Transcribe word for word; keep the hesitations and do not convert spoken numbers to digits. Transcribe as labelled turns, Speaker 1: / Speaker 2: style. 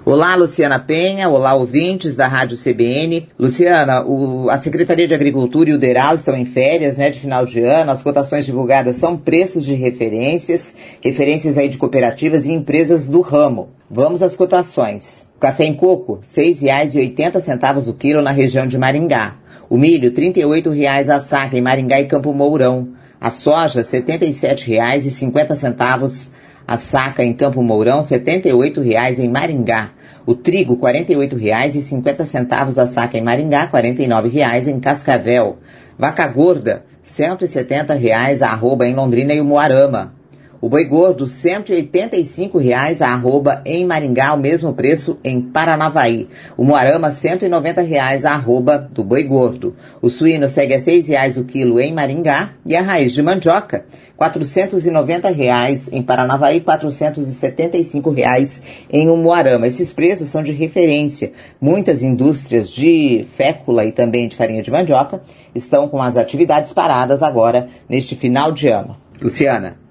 Speaker 1: Olá, Luciana Penha. Olá, ouvintes da Rádio C B N. Luciana, o, a Secretaria de Agricultura e o DERAL estão em férias, né, de final de ano. As cotações divulgadas são preços de referências, referências aí de cooperativas e empresas do ramo. Vamos às cotações. O café em coco, seis reais e oitenta centavos o quilo na região de Maringá. O milho, trinta e oito reais a saca em Maringá e Campo Mourão. A soja, setenta e sete reais e cinquenta centavos a saca em Campo Mourão, setenta e oito reais em Maringá. O trigo, quarenta e oito reais e cinquenta centavos a saca em Maringá, quarenta e nove reais em Cascavel. Vaca gorda, cento e setenta reais a arroba em Londrina e Umuarama. O boi gordo, cento e oitenta e cinco reais a arroba em Maringá, o mesmo preço em Paranavaí. O Umuarama, cento e noventa reais a arroba do boi gordo. O suíno segue a seis reais o quilo em Maringá e a raiz de mandioca, quatrocentos e noventa reais em Paranavaí, quatrocentos e setenta e cinco reais em Umuarama. Esses preços são de referência. Muitas indústrias de fécula e também de farinha de mandioca estão com as atividades paradas agora neste final de ano. Luciana.